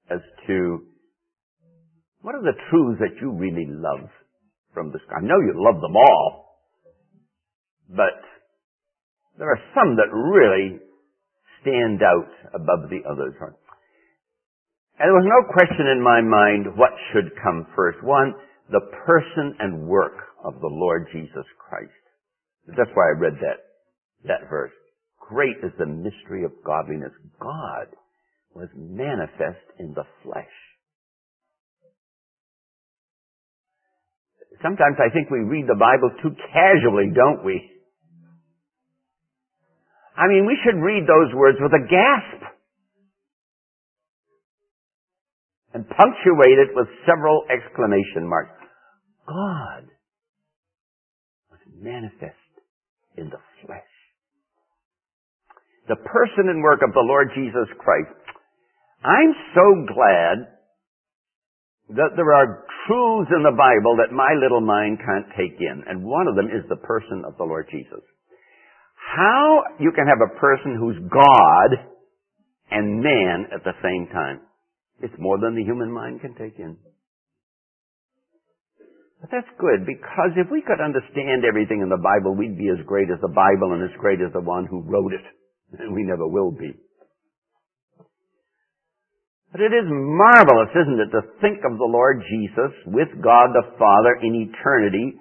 as to what are the truths that you really love from this. I know you love them all, but there are some that really stand out above the others. And there was no question in my mind what should come first. One, the person and work of the Lord Jesus Christ. That's why I read that verse. Great is the mystery of godliness. God was manifest in the flesh. Sometimes I think we read the Bible too casually, don't we? I mean, we should read those words with a gasp and punctuate it with several exclamation marks. God was manifest in the flesh. The person and work of the Lord Jesus Christ. I'm so glad that there are truths in the Bible that my little mind can't take in, and one of them is the person of the Lord Jesus. How you can have a person who's God and man at the same time. It's more than the human mind can take in. But that's good, because if we could understand everything in the Bible, we'd be as great as the Bible and as great as the one who wrote it. And we never will be. But it is marvelous, isn't it, to think of the Lord Jesus with God the Father in eternity,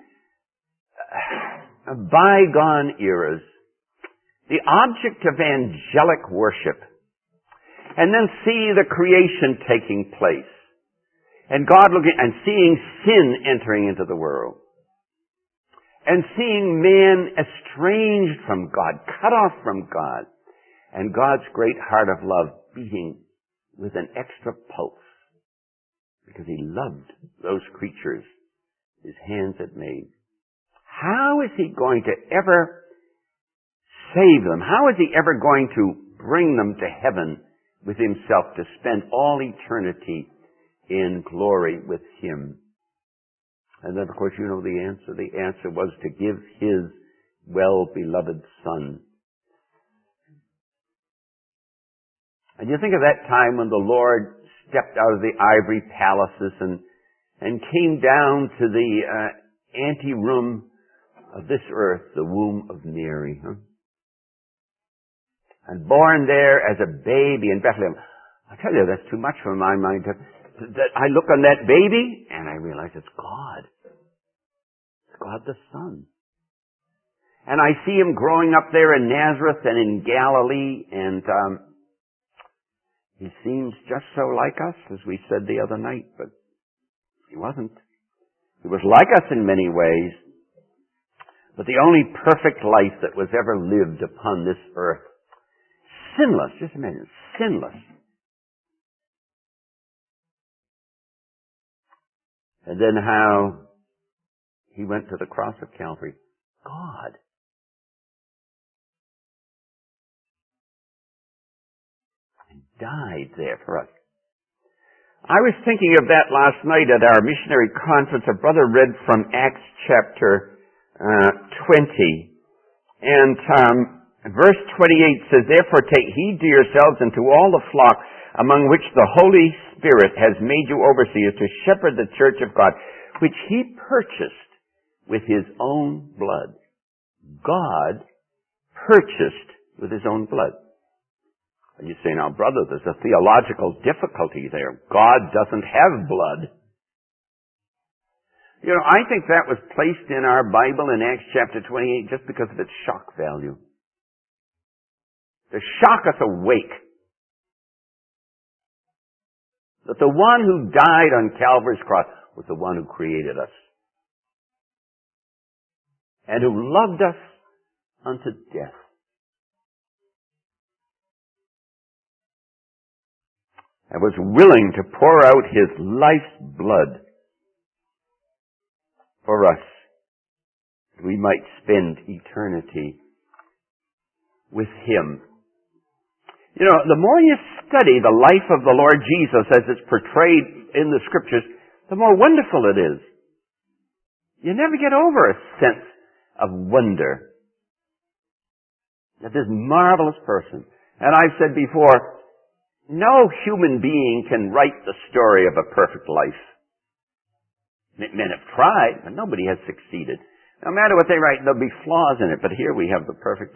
bygone eras, the object of angelic worship, and then see the creation taking place, and God looking and seeing sin entering into the world, and seeing man estranged from God, cut off from God, and God's great heart of love beating with an extra pulse, because He loved those creatures His hands had made. How is He going to ever save them? How is He ever going to bring them to heaven with Himself to spend all eternity in glory with Him? And then, of course, you know the answer. The answer was to give His well-beloved Son. And you think of that time when the Lord stepped out of the ivory palaces and came down to the anteroom of this earth, the womb of Mary, and born there as a baby in Bethlehem. I tell you, that's too much for my mind. I look on that baby and I realize it's God. It's God the Son. And I see Him growing up there in Nazareth and in Galilee, and He seems just so like us, as we said the other night, but He wasn't. He was like us in many ways, but the only perfect life that was ever lived upon this earth. Sinless, just imagine, sinless. And then how He went to the cross of Calvary. God. And died there for us. I was thinking of that last night at our missionary conference. A brother read from Acts chapter 20. And verse 28 says, "Therefore take heed to yourselves and to all the flock among which the Holy Spirit has made you overseers to shepherd the church of God, which He purchased with His own blood." God purchased with His own blood. And you say, now, brother, there's a theological difficulty there. God doesn't have blood. You know, I think that was placed in our Bible in Acts chapter 28 just because of its shock value. To shock us awake. That the one who died on Calvary's cross was the one who created us. And who loved us unto death. And was willing to pour out His life's blood for us. We might spend eternity with Him. You know, the more you study the life of the Lord Jesus as it's portrayed in the Scriptures, the more wonderful it is. You never get over a sense of wonder at this marvelous person. And I've said before, No human being can write the story of a perfect life. Men have tried, but nobody has succeeded. No matter what they write, there'll be flaws in it, but here we have the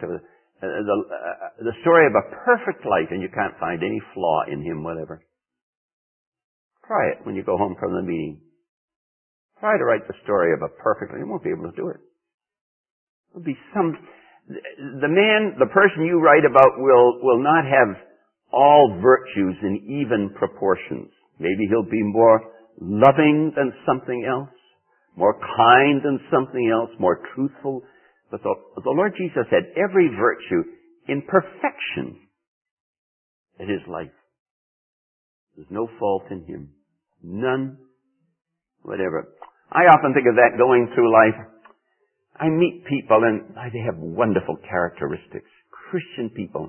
story of a perfect life, and you can't find any flaw in him whatever. Try it when you go home from the meeting. Try to write the story of a perfect life. You won't be able to do it. There'll be the person you write about will not have all virtues in even proportions. Maybe he'll be more loving than something else, more kind than something else, more truthful. But the Lord Jesus had every virtue in perfection in his life. There's no fault in him. None whatever. I often think of that going through life. I meet people and they have wonderful characteristics. Christian people.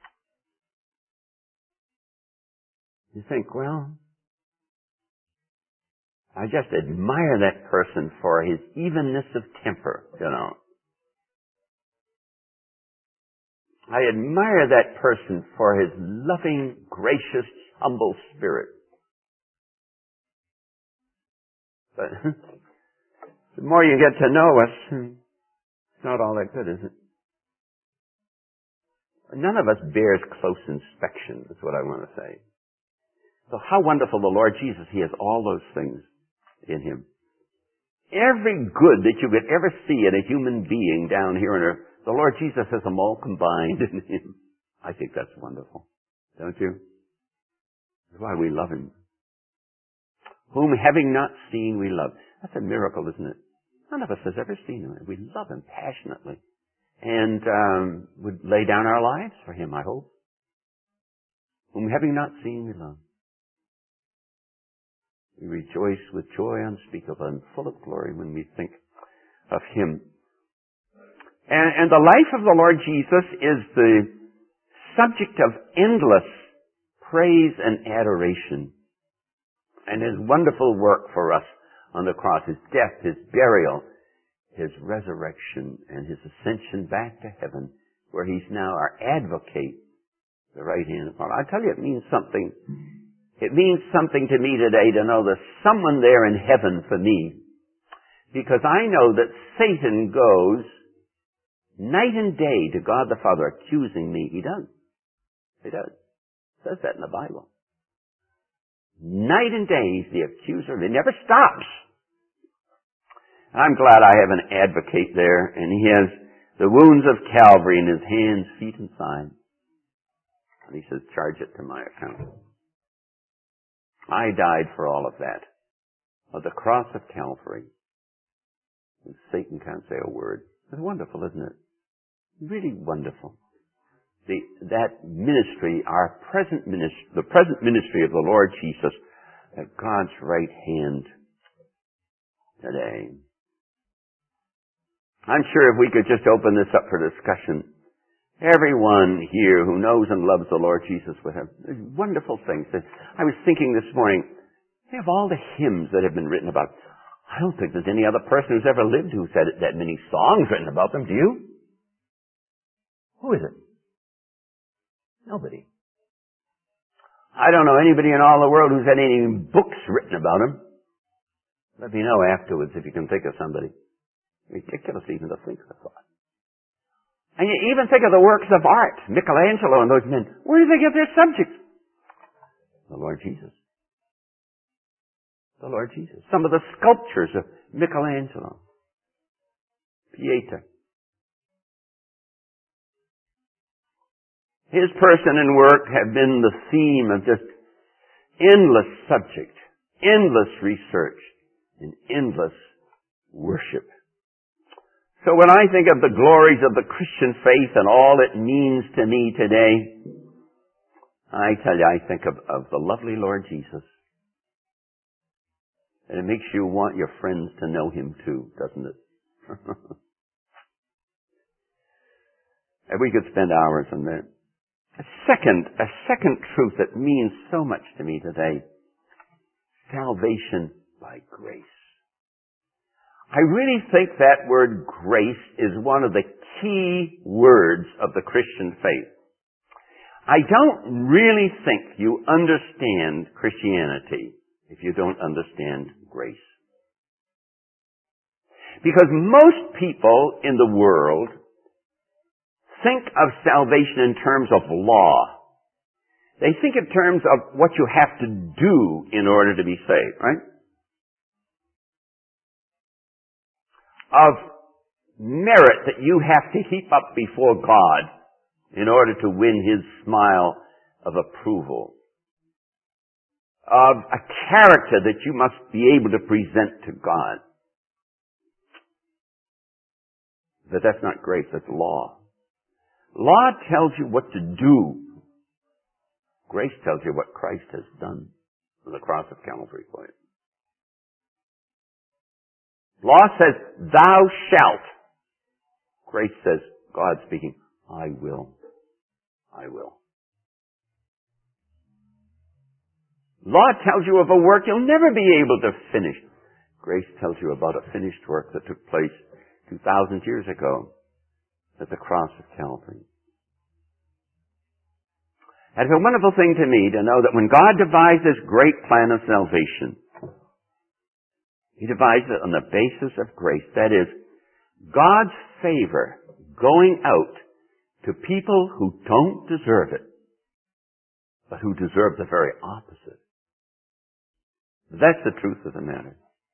You think, well, I just admire that person for his evenness of temper, you know. I admire that person for his loving, gracious, humble spirit. But the more you get to know us, it's not all that good, is it? None of us bears close inspection, is what I want to say. So how wonderful the Lord Jesus, he has all those things in him. Every good that you could ever see in a human being down here on earth, the Lord Jesus has them all combined in him. I think that's wonderful. Don't you? That's why we love him. Whom having not seen we love. That's a miracle, isn't it? None of us has ever seen him. We love him passionately. And would lay down our lives for him, I hope. Whom having not seen we love. We rejoice with joy unspeakable and full of glory when we think of him. And the life of the Lord Jesus is the subject of endless praise and adoration. And his wonderful work for us on the cross, his death, his burial, his resurrection, and his ascension back to heaven, where he's now our advocate, the right hand of God. I tell you, it means something. It means something to me today to know there's someone there in heaven for me. Because I know that Satan goes night and day to God the Father accusing me. He does. He does. It says that in the Bible. Night and day he's the accuser. It never stops. I'm glad I have an advocate there, and he has the wounds of Calvary in his hands, feet, and side. And he says, charge it to my account. I died for all of that. Of the cross of Calvary. And Satan can't say a word. It's wonderful, isn't it? Really wonderful. That ministry, the present ministry of the Lord Jesus at God's right hand today. I'm sure if we could just open this up for discussion, everyone here who knows and loves the Lord Jesus would have wonderful things. I was thinking this morning, they have all the hymns that have been written about. I don't think there's any other person who's ever lived who's had that many songs written about them. Do you? Who is it? Nobody. I don't know anybody in all the world who's had any books written about him. Let me know afterwards if you can think of somebody. Ridiculous even to think of the thought. And you even think of the works of art, Michelangelo and those men. Where do they get their subjects? The Lord Jesus. The Lord Jesus. Some of the sculptures of Michelangelo. Pieta. His person and work have been the theme of just endless subject, endless research, and endless worship. So when I think of the glories of the Christian faith and all it means to me today, I tell you, I think of the lovely Lord Jesus. And it makes you want your friends to know him too, doesn't it? And we could spend hours on that. A second truth that means so much to me today. Salvation by grace. I really think that word grace is one of the key words of the Christian faith. I don't really think you understand Christianity if you don't understand grace. Because most people in the world think of salvation in terms of law. They think in terms of what you have to do in order to be saved, right? Of merit that you have to heap up before God in order to win His smile of approval. Of a character that you must be able to present to God. But that's not grace, that's law. Law tells you what to do. Grace tells you what Christ has done on the cross of Calvary for you. Law says, thou shalt. Grace says, God speaking, I will. I will. Law tells you of a work you'll never be able to finish. Grace tells you about a finished work that took place 2,000 years ago at the cross of Calvary. And it's a wonderful thing to me to know that when God devised this great plan of salvation, He devised it on the basis of grace. That is, God's favor going out to people who don't deserve it, but who deserve the very opposite. That's the truth of the matter.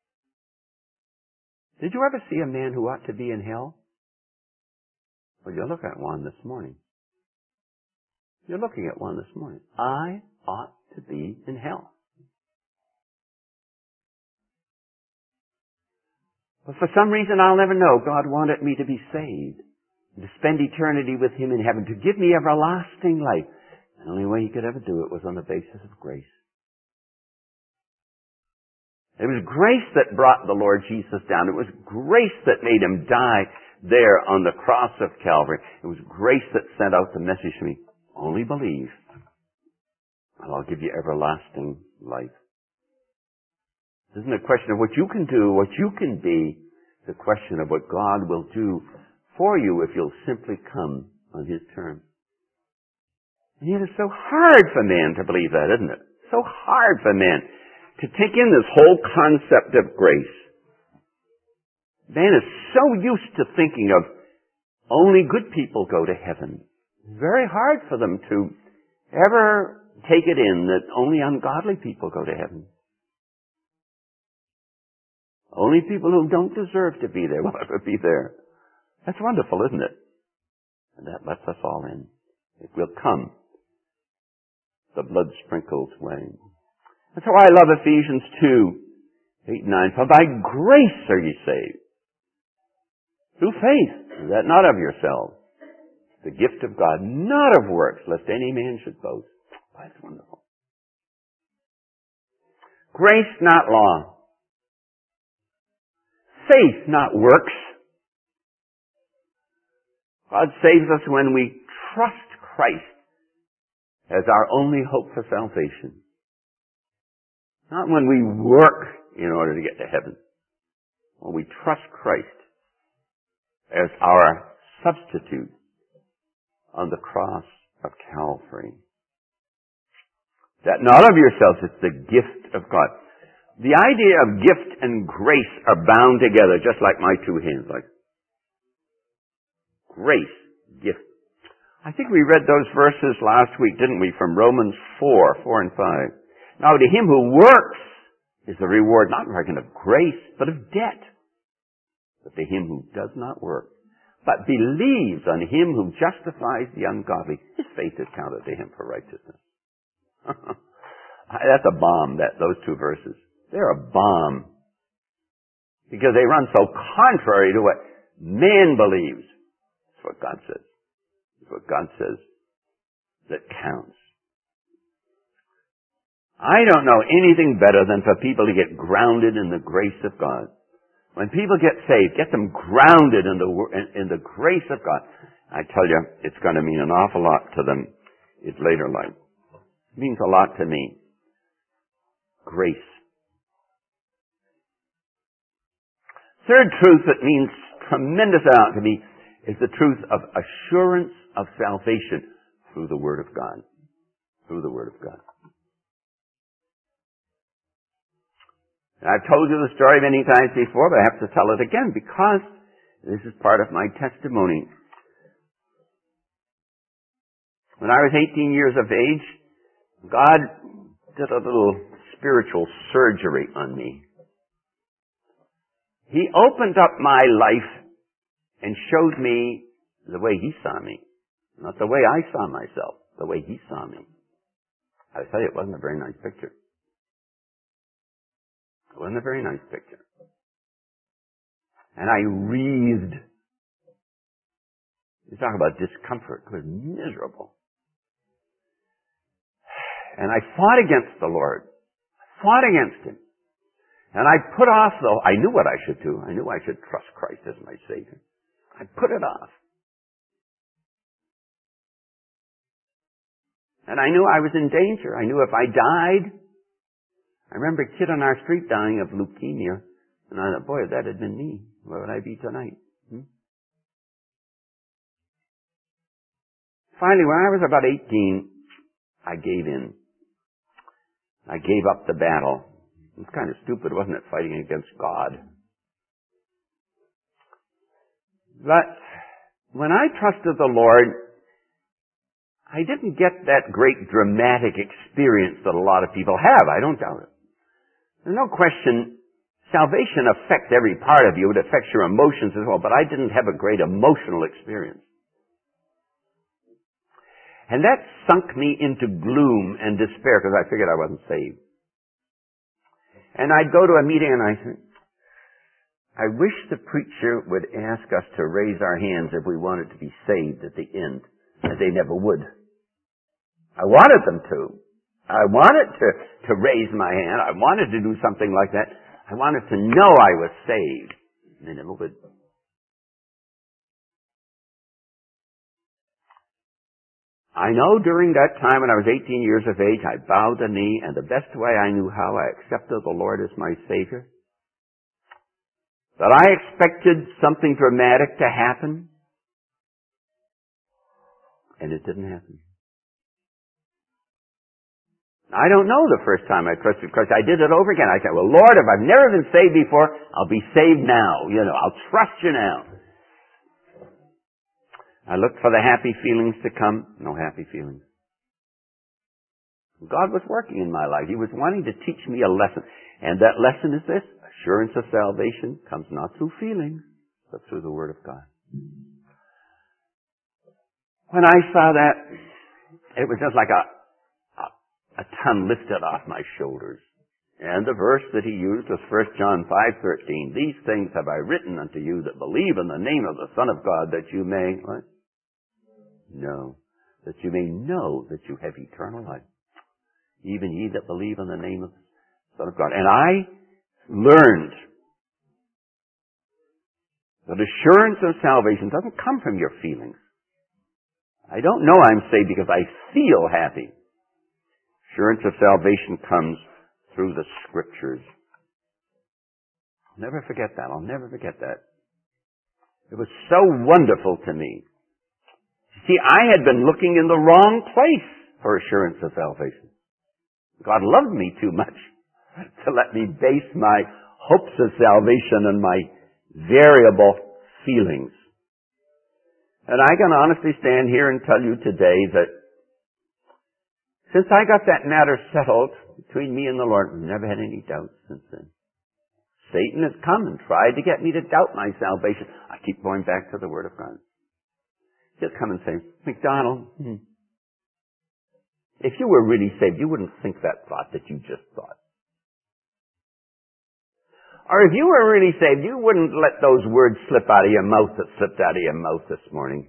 Did you ever see a man who ought to be in hell? Well, you look at one this morning. You're looking at one this morning. I ought to be in hell. But for some reason I'll never know, God wanted me to be saved, to spend eternity with Him in heaven, to give me everlasting life. The only way He could ever do it was on the basis of grace. It was grace that brought the Lord Jesus down. It was grace that made Him die there on the cross of Calvary. It was grace that sent out the message to me. Only believe, and I'll give you everlasting life. This isn't a question of what you can do, what you can be. It's a question of what God will do for you if you'll simply come on His terms. And yet it's so hard for man to believe that, isn't it? So hard for man to take in this whole concept of grace. Man is so used to thinking of only good people go to heaven. It's very hard for them to ever take it in that only ungodly people go to heaven. Only people who don't deserve to be there will ever be there. That's wonderful, isn't it? And that lets us all in. It will come the blood-sprinkled way. That's why I love Ephesians 2, 8 and 9. For by grace are ye saved. Through faith, that not of yourselves. The gift of God, not of works, lest any man should boast. That's wonderful. Grace, not law. Faith, not works. God saves us when we trust Christ as our only hope for salvation. Not when we work in order to get to heaven. When we trust Christ as our substitute on the cross of Calvary. That not of yourselves, it's the gift of God. The idea of gift and grace are bound together, just like my two hands. Like grace, gift. I think we read those verses last week, didn't we? From Romans 4 and 5. Now to him who works is the reward not reckoned of grace, but of debt. But to him who does not work, but believes on him who justifies the ungodly, his faith is counted to him for righteousness. That's a bomb, those two verses. They're a bomb. Because they run so contrary to what man believes. That's what God says. It's what God says that counts. I don't know anything better than for people to get grounded in the grace of God. When people get saved, get them grounded in the grace of God. I tell you, it's going to mean an awful lot to them in later life. It means a lot to me. Grace. Third truth that means tremendous amount to me is the truth of assurance of salvation through the Word of God. Through the Word of God. And I've told you the story many times before, but I have to tell it again because this is part of my testimony. When I was 18 years of age, God did a little spiritual surgery on me. He opened up my life and showed me the way He saw me. Not the way I saw myself, the way He saw me. I tell you, it wasn't a very nice picture. It wasn't a very nice picture. And I wreathed. You talk about discomfort. It was miserable. And I fought against the Lord. Fought against Him. And I put off, though, I knew what I should do. I knew I should trust Christ as my Savior. I put it off. And I knew I was in danger. I knew if I died, I remember a kid on our street dying of leukemia. And I thought, boy, if that had been me, where would I be tonight? Finally, when I was about 18, I gave in. I gave up the battle. It was kind of stupid, wasn't it, fighting against God? But when I trusted the Lord, I didn't get that great dramatic experience that a lot of people have. I don't doubt it. There's no question, salvation affects every part of you. It affects your emotions as well, but I didn't have a great emotional experience. And that sunk me into gloom and despair because I figured I wasn't saved. And I'd go to a meeting and I'd say, I wish the preacher would ask us to raise our hands if we wanted to be saved at the end. And they never would. I wanted them to. I wanted to raise my hand. I wanted to do something like that. I wanted to know I was saved. And they never would. I know during that time when I was 18 years of age, I bowed the knee, and the best way I knew how, I accepted the Lord as my Savior. But I expected something dramatic to happen, and it didn't happen. I don't know the first time I trusted Christ. I did it over again. I said, well, Lord, if I've never been saved before, I'll be saved now. I'll trust you now. I looked for the happy feelings to come. No happy feelings. God was working in my life. He was wanting to teach me a lesson. And that lesson is this. Assurance of salvation comes not through feelings, but through the Word of God. When I saw that, it was just like a ton lifted off my shoulders. And the verse that he used was 1 John 5:13. These things have I written unto you that believe in the name of the Son of God, that you may, what? No. That you may know that you have eternal life. Even ye that believe in the name of the Son of God. And I learned that assurance of salvation doesn't come from your feelings. I don't know I'm saved because I feel happy. Assurance of salvation comes through the Scriptures. I'll never forget that. I'll never forget that. It was so wonderful to me. See, I had been looking in the wrong place for assurance of salvation. God loved me too much to let me base my hopes of salvation on my variable feelings. And I can honestly stand here and tell you today that since I got that matter settled between me and the Lord, I've never had any doubts since then. Satan has come and tried to get me to doubt my salvation. I keep going back to the Word of God. He'll come and say, McDonald, if you were really saved, you wouldn't think that thought that you just thought. Or if you were really saved, you wouldn't let those words slip out of your mouth that slipped out of your mouth this morning.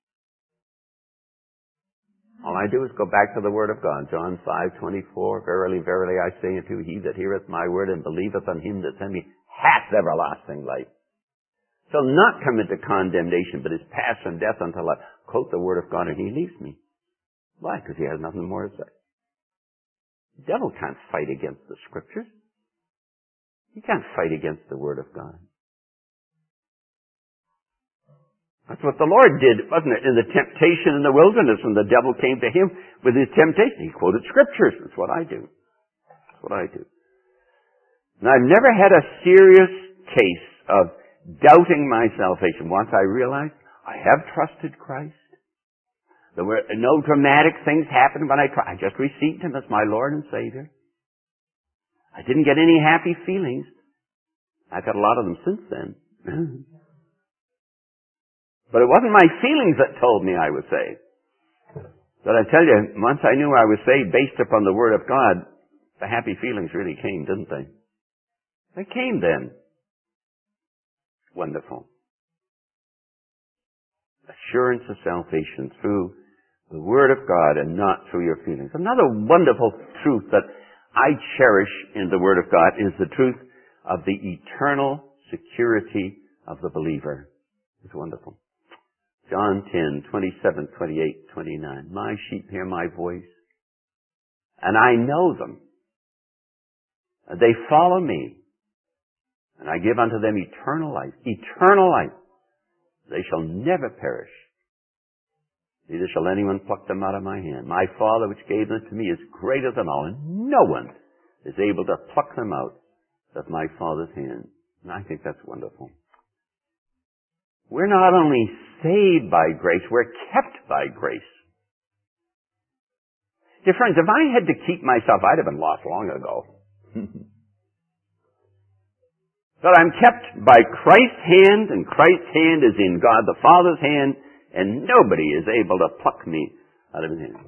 All I do is go back to the Word of God. John 5:24, Verily, verily, I say unto you, he that heareth my word and believeth on him that sent me hath everlasting life. Shall not come into condemnation, but is passed from death unto life. Quote the Word of God, and he leaves me. Why? Because he has nothing more to say. The devil can't fight against the Scriptures. He can't fight against the Word of God. That's what the Lord did, wasn't it? In the temptation in the wilderness when the devil came to him with his temptation. He quoted scriptures. That's what I do. That's what I do. And I've never had a serious case of doubting my salvation. Once I realized I have trusted Christ. There were no dramatic things happened when I just received Him as my Lord and Savior. I didn't get any happy feelings. I've got a lot of them since then. But it wasn't my feelings that told me I was saved. But I tell you, once I knew I was saved based upon the Word of God, the happy feelings really came, didn't they? They came then. Wonderful. Assurance of salvation through the Word of God and not through your feelings. Another wonderful truth that I cherish in the Word of God is the truth of the eternal security of the believer. It's wonderful. John 10, 27, 28, 29. My sheep hear my voice, and I know them. They follow me, and I give unto them eternal life. Eternal life. They shall never perish. Neither shall anyone pluck them out of my hand. My Father which gave them to me is greater than all, and no one is able to pluck them out of my Father's hand. And I think that's wonderful. We're not only saved by grace, we're kept by grace. Dear friends, if I had to keep myself, I'd have been lost long ago. But I'm kept by Christ's hand, and Christ's hand is in God the Father's hand, and nobody is able to pluck me out of His hand.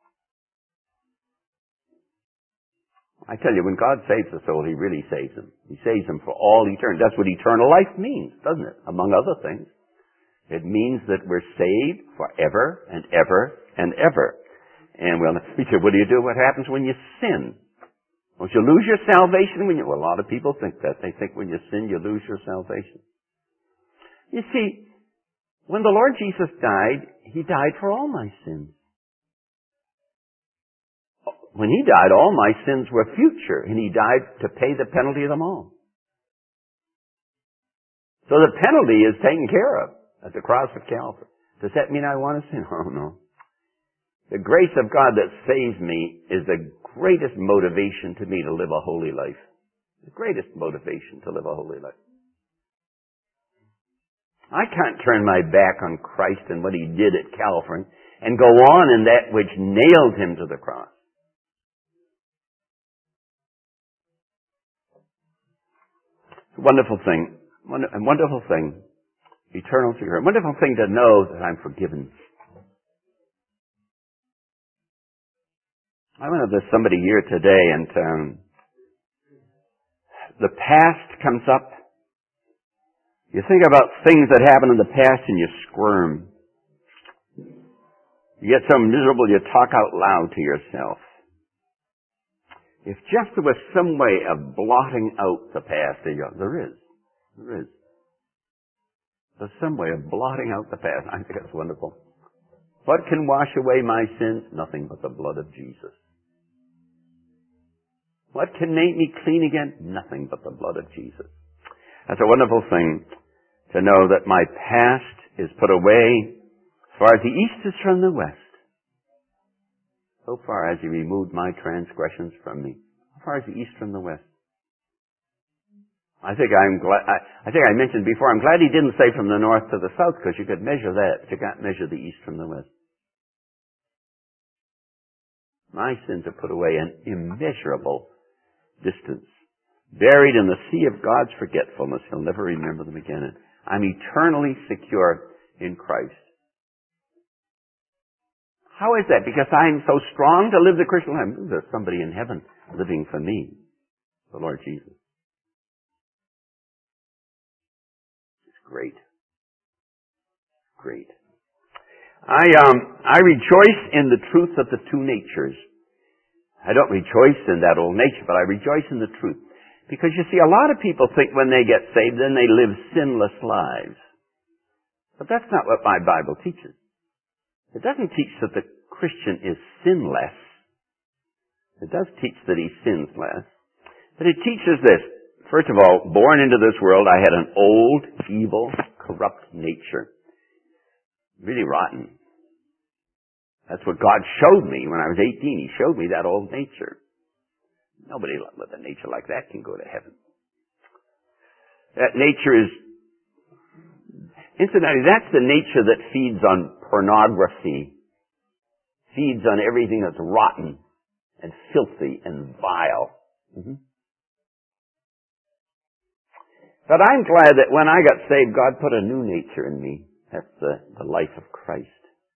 I tell you, when God saves a soul, He really saves them. He saves them for all eternity. That's what eternal life means, doesn't it? Among other things. It means that we're saved forever and ever and ever. And well, what do you do? What happens when you sin? Don't you lose your salvation when you... Well, a lot of people think that. They think when you sin, you lose your salvation. You see, when the Lord Jesus died, He died for all my sins. When He died, all my sins were future, and He died to pay the penalty of them all. So the penalty is taken care of at the cross of Calvary. Does that mean I want to sin? Oh, no. The grace of God that saves me is the greatest motivation to me to live a holy life. The greatest motivation to live a holy life. I can't turn my back on Christ and what He did at Calvary and go on in that which nailed Him to the cross. It's a wonderful thing. A wonderful thing. Eternal security. A wonderful thing to know that I'm forgiven. I wonder if there's somebody here today and the past comes up. You think about things that happened in the past and you squirm. You get so miserable you talk out loud to yourself. If just there was some way of blotting out the past, there is. There's some way of blotting out the past. I think that's wonderful. What can wash away my sins? Nothing but the blood of Jesus. What can make me clean again? Nothing but the blood of Jesus. That's a wonderful thing to know that my past is put away as far as the east is from the west. So far as He removed my transgressions from me. As far as the east from the west. I think I mentioned before, I'm glad He didn't say from the north to the south, because you could measure that, but you can't measure the east from the west. My sins are put away an immeasurable distance. Buried in the sea of God's forgetfulness. He'll never remember them again. I'm eternally secure in Christ. How is that? Because I'm so strong to live the Christian life. There's somebody in heaven living for me. The Lord Jesus. Great. I rejoice in the truth of the two natures. I don't rejoice in that old nature, but I rejoice in the truth. Because you see, a lot of people think when they get saved, then they live sinless lives. But that's not what my Bible teaches. It doesn't teach that the Christian is sinless. It does teach that he sins less. But it teaches this. First of all, born into this world, I had an old, evil, corrupt nature. Really rotten. That's what God showed me when I was 18. He showed me that old nature. Nobody with a nature like that can go to heaven. That nature is, incidentally, that's the nature that feeds on pornography, feeds on everything that's rotten and filthy and vile. But I'm glad that when I got saved, God put a new nature in me. That's the life of Christ.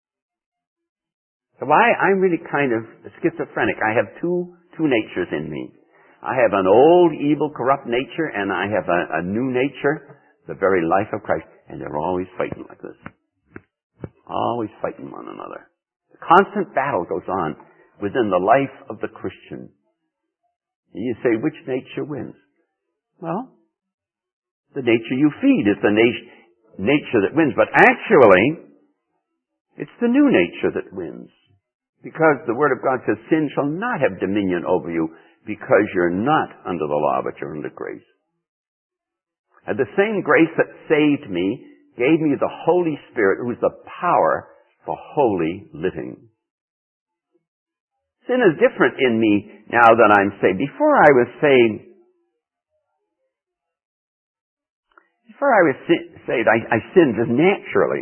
So I'm really kind of schizophrenic. I have two natures in me. I have an old, evil, corrupt nature, and I have a new nature, the very life of Christ. And they're always fighting like this. Always fighting one another. The constant battle goes on within the life of the Christian. And you say, which nature wins? Well, the nature you feed is the nature that wins. But actually, it's the new nature that wins. Because the Word of God says, sin shall not have dominion over you because you're not under the law, but you're under grace. And the same grace that saved me gave me the Holy Spirit, who is the power for holy living. Sin is different in me now that I'm saved. Before I was saved, I sinned just naturally.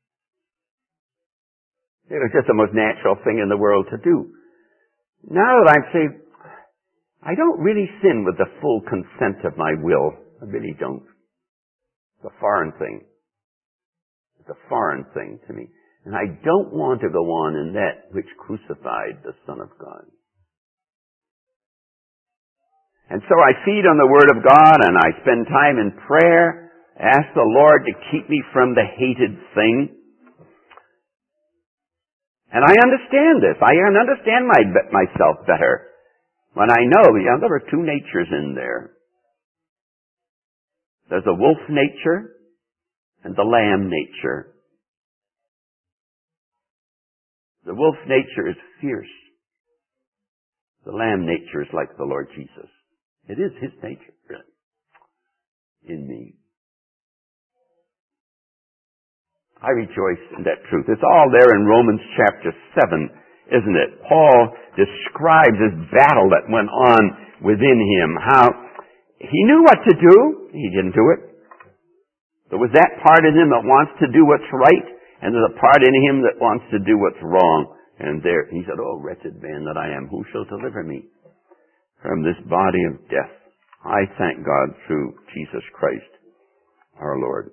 It was just the most natural thing in the world to do. Now that I'm saved, I don't really sin with the full consent of my will. I really don't. It's a foreign thing. It's a foreign thing to me. And I don't want to go on in that which crucified the Son of God. And so I feed on the Word of God and I spend time in prayer, ask the Lord to keep me from the hated thing. And I understand this. I understand myself better when I know there are two natures in there. There's a wolf nature and the lamb nature. The wolf nature is fierce. The lamb nature is like the Lord Jesus. It is His nature, really, in me. I rejoice in that truth. It's all there in Romans chapter 7, isn't it? Paul describes this battle that went on within him. How he knew what to do. He didn't do it. There was that part in him that wants to do what's right, and there's a part in him that wants to do what's wrong. And there, he said, "Oh, wretched man that I am, who shall deliver me from this body of death?" I thank God through Jesus Christ, our Lord.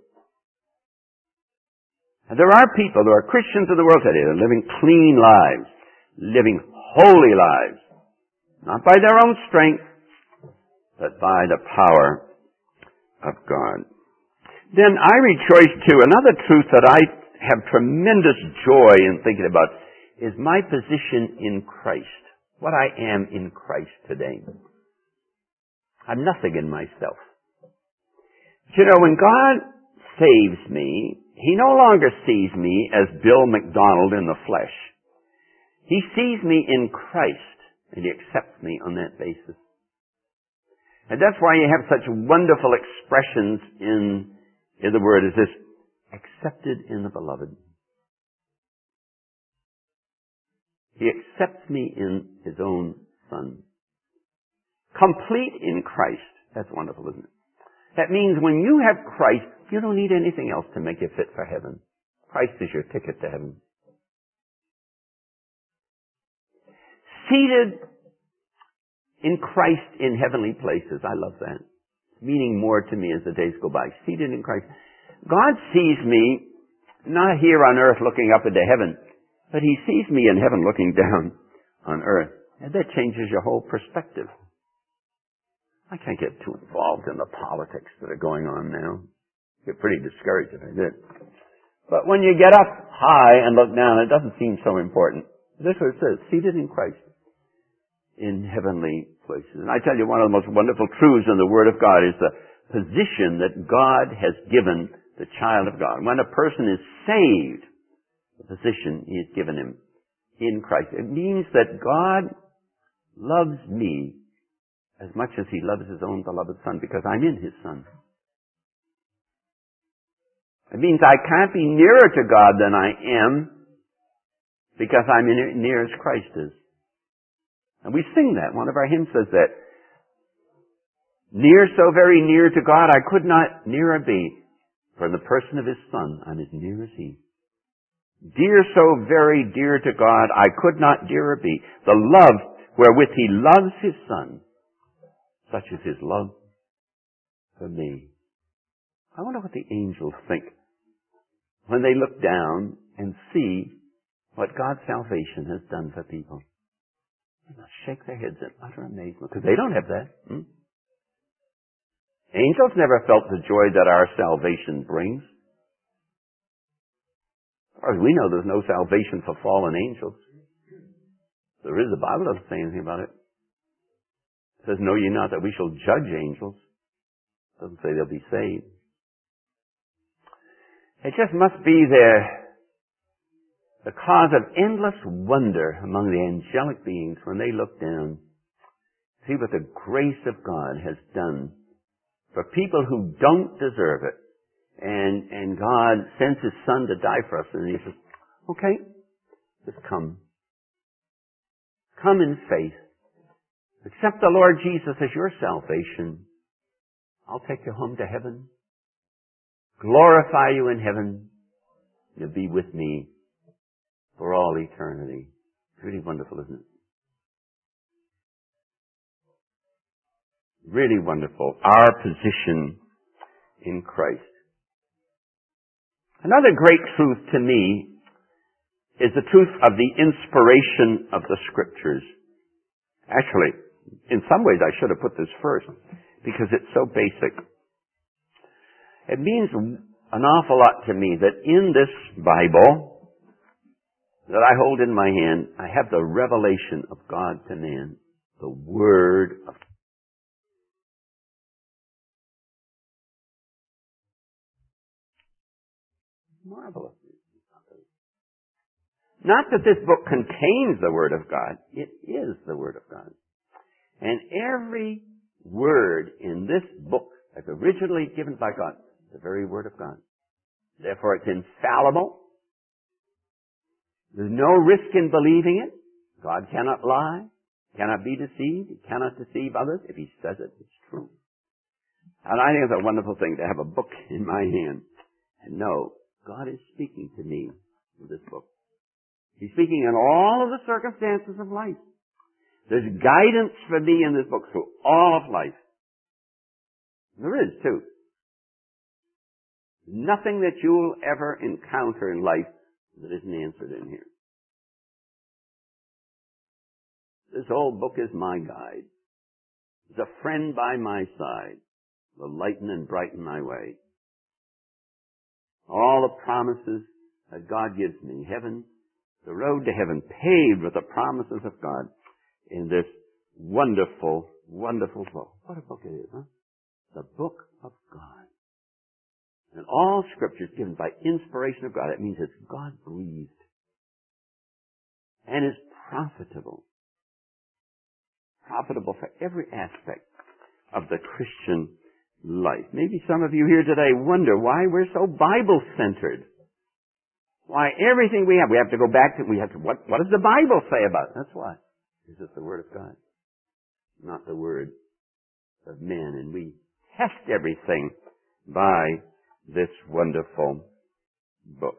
And there are people, there are Christians in the world today that are living clean lives, living holy lives, not by their own strength, but by the power of God. Then I rejoice too. Another truth that I have tremendous joy in thinking about is my position in Christ. What I am in Christ today. I'm nothing in myself. You know, when God saves me, He no longer sees me as Bill McDonald in the flesh. He sees me in Christ, and He accepts me on that basis. And that's why you have such wonderful expressions in the Word as this, accepted in the Beloved. He accepts me in His own Son. Complete in Christ. That's wonderful, isn't it? That means when you have Christ, you don't need anything else to make you fit for heaven. Christ is your ticket to heaven. Seated in Christ in heavenly places. I love that. It's meaning more to me as the days go by. Seated in Christ. God sees me not here on earth looking up into heaven, but He sees me in heaven looking down on earth. And that changes your whole perspective. I can't get too involved in the politics that are going on now. Get pretty discouraged if I did. But when you get up high and look down, it doesn't seem so important. This is what it says, seated in Christ in heavenly places. And I tell you, one of the most wonderful truths in the Word of God is the position that God has given the child of God. When a person is saved, the position He has given him in Christ. It means that God loves me as much as He loves His own beloved Son, because I'm in His Son. It means I can't be nearer to God than I am because I'm near as Christ is. And we sing that. One of our hymns says that. Near, so very near to God, I could not nearer be. For in the person of His Son, I'm as near as He. Dear, so very dear to God, I could not dearer be. The love wherewith He loves His Son, such is His love for me. I wonder what the angels think when they look down and see what God's salvation has done for people. They must shake their heads in utter amazement, because they don't have that. Angels never felt the joy that our salvation brings. As far as we know, there's no salvation for fallen angels. There is. The Bible doesn't say anything about it. It says, know ye not that we shall judge angels. It doesn't say they'll be saved. It just must be the cause of endless wonder among the angelic beings when they look down, see what the grace of God has done for people who don't deserve it. And God sends His Son to die for us, and He says, okay, just come. Come in faith. Accept the Lord Jesus as your salvation. I'll take you home to heaven. Glorify you in heaven. You'll be with me for all eternity. It's really wonderful, isn't it? Really wonderful. Our position in Christ. Another great truth to me is the truth of the inspiration of the Scriptures. Actually, in some ways I should have put this first, because it's so basic. It means an awful lot to me that in this Bible that I hold in my hand, I have the revelation of God to man, the Word of God. Marvelous. Not that this book contains the Word of God. It is the Word of God. And every word in this book, as originally given by God, is the very Word of God. Therefore, it's infallible. There's no risk in believing it. God cannot lie, cannot be deceived. He cannot deceive others. If He says it, it's true. And I think it's a wonderful thing to have a book in my hand and know God is speaking to me in this book. He's speaking in all of the circumstances of life. There's guidance for me in this book through all of life. There is, too. Nothing that you'll ever encounter in life that isn't answered in here. This old book is my guide. It's a friend by my side, will lighten and brighten my way. All the promises that God gives me, heaven, the road to heaven, paved with the promises of God in this wonderful, wonderful book. What a book it is, huh? The book of God. And all Scripture is given by inspiration of God. It means it's God-breathed. And is profitable. Profitable for every aspect of the Christian life. Maybe some of you here today wonder why we're so Bible-centered. Why everything we have to go back to, what does the Bible say about it? That's why. This is the Word of God, not the word of men. And we test everything by this wonderful book.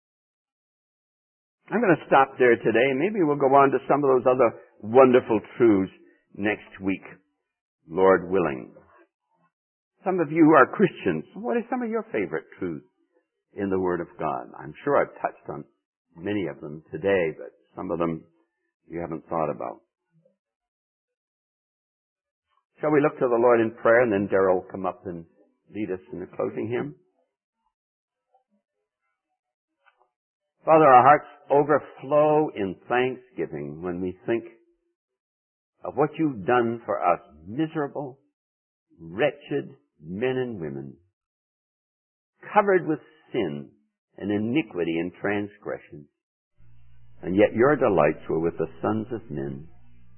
I'm going to stop there today. Maybe we'll go on to some of those other wonderful truths next week, Lord willing. Some of you who are Christians, what are some of your favorite truths in the Word of God? I'm sure I've touched on many of them today, but some of them you haven't thought about. Shall we look to the Lord in prayer, and then Darrell will come up and lead us in the closing hymn? Father, our hearts overflow in thanksgiving when we think of what you've done for us, miserable, wretched men and women, covered with sin and iniquity and transgression. And yet your delights were with the sons of men.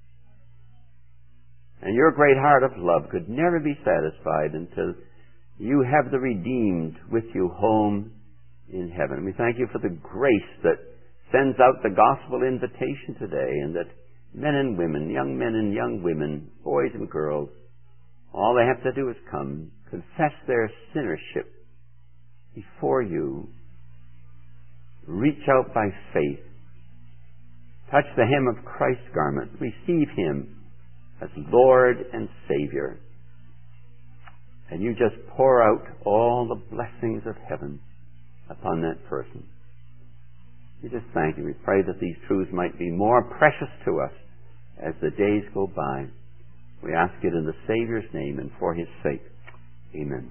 And your great heart of love could never be satisfied until you have the redeemed with you home in heaven. We thank you for the grace that sends out the gospel invitation today, and that men and women, young men and young women, boys and girls, all they have to do is come, confess their sinnership before you, reach out by faith, touch the hem of Christ's garment, receive Him as Lord and Savior, and you just pour out all the blessings of heaven upon that person. We just thank you. We pray that these truths might be more precious to us as the days go by. We ask it in the Savior's name and for His sake. Amen.